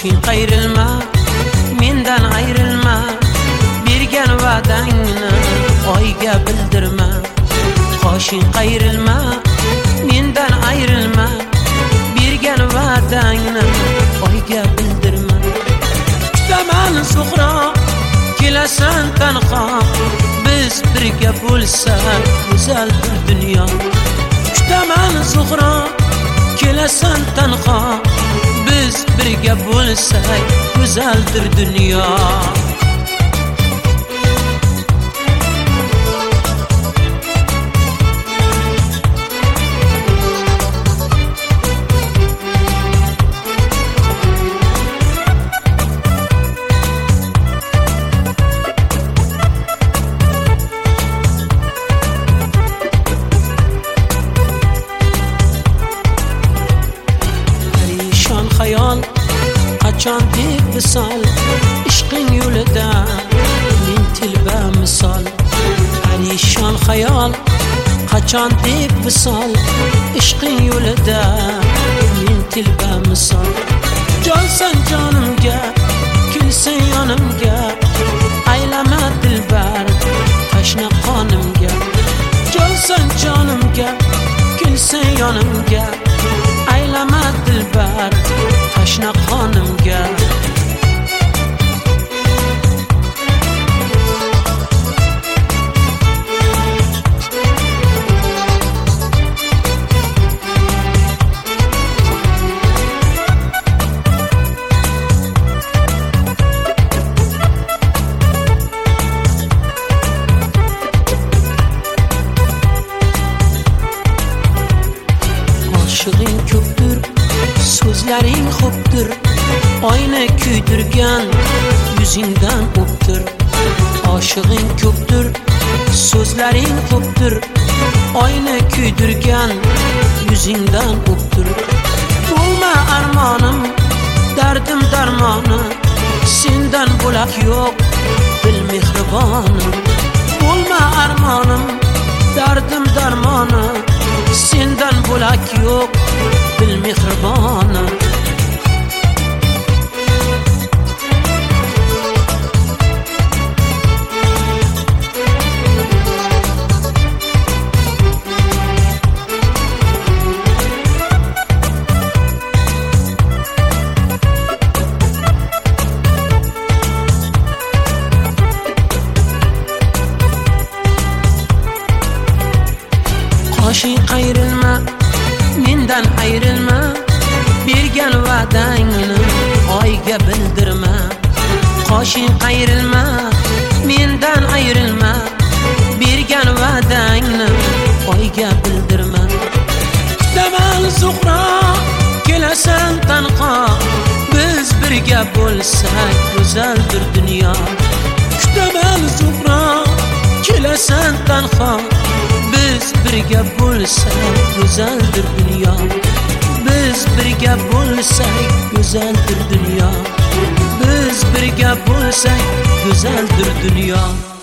Qoshing qayrilma, mendan ayrilma, bergan va'dangni oyga bildirma. Qoshing qayrilma, mendan ayrilma, bergan va'dangni oyga bildirma. Kutaman Zuhro, kelasan tanho, biz birga bo'lsak go'zaldir dunyo. Kutaman Zuhro, kelasan tanho, biz birga bo'lsak go'zaldir dunyo. Hayol qachon deb visol, ishqing yo'lida men tilba misol. Parishon xayol qachon deb visol, ishqing yo'lida men tilba misol. Jonsan jonimga, kelsan yonimga, aylama dilbar tashna qonimga. Jonsan jonimga, kelsan yonimga, aylama dilbar tashna qonimga. Oshig'ing ko'pdir, so'zlaring xo'pdir, oyna kuydirgan yuzingdan o'ptir. Oshig'ing ko'pdir, so'zlaring xo'pdir, oyna kuydirgan yuzingdan o'ptir. Bo'lma armonim, dardim darmonim, sendan bo'lak yo'q bil mehribonim. Bo'lma armonim, dardim darmonim, sendan bo'lak yo'q bil mehribonim. Qoshing qayrilma, mendan ayrilma, bergan va'dangni oyga bildirma. Qoshing qayrilma, mendan ayrilma, bergan va'dangni oyga bildirma. Kutaman Zuhro, kelasan tanho, biz birga bo'lsak go'zaldir dunyo. Kutaman Zuhro, kelasan tanho, biz birga bo'lsak go'zaldir dunyo. Biz birga bo'lsak go'zaldir dunyo. Biz birga bo'lsak go'zaldir dunyo.